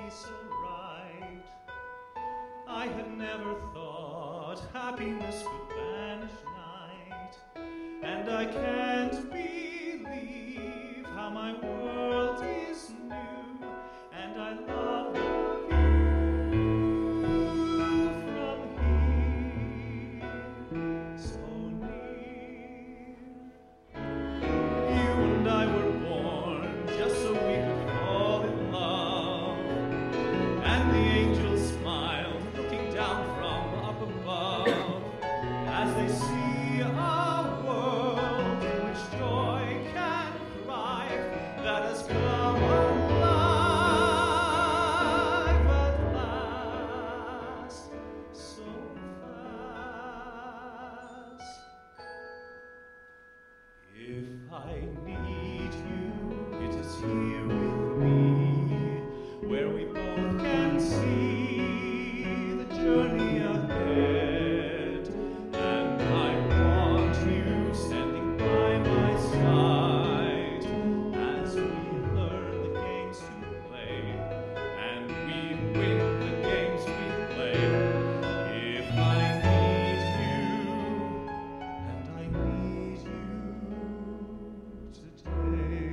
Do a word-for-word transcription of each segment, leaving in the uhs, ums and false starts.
me so right. I had never thought happiness would vanish night, and I can't believe how my world is new, and I love the view from here, so near. You and I were born just so we could fall in love, and the angels smiled, looking down from up above, as they see a world in which joy can thrive, that has come alive at last, so fast. If I need you, it is here with me, where we both can see the journey ahead, and I want you standing by my side as we learn the games to play, and we win the games we play. If I need you, and I need you today.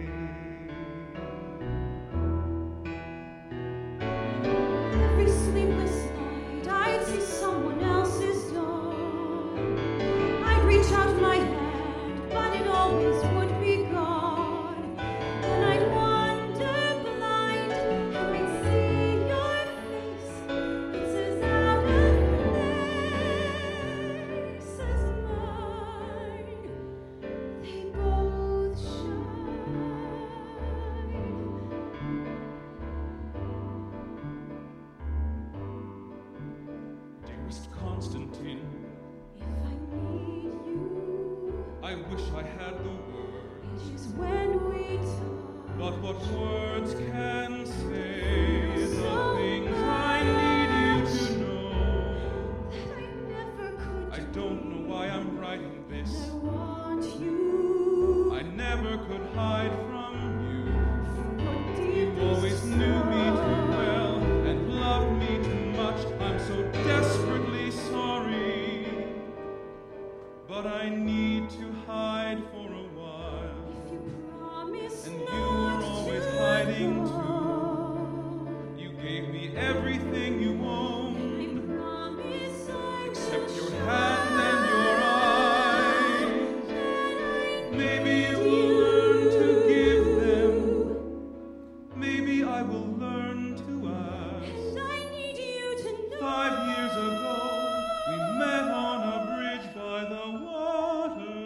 Every sleepless night I'd see someone else's door. I'd reach out my hand, but it always would be gone. And I'd wander blind, and I'd see your face. It's as out of place as mine. They both shine. Dearest Constantine, If I need you, I wish I had the words, it is when we talk. but what words can say the So things I need you to know? that I never could I don't know why I'm writing this. I want you. I never could hide from you. Your You deepest always knew me too thought. well and loved me too much. I'm so desperately sorry, but I need to hide for a while. If you promise And you not were always to hiding go, You gave me everything you I owned, promise I except will your show hand and your eyes. that I Maybe you need will learn to give them. you. Maybe I will learn to ask. And I need you to know. Five years ago, we met on a bridge by the water.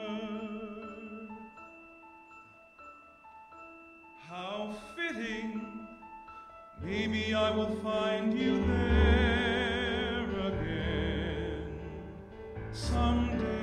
How fitting. Maybe I will find you there again someday.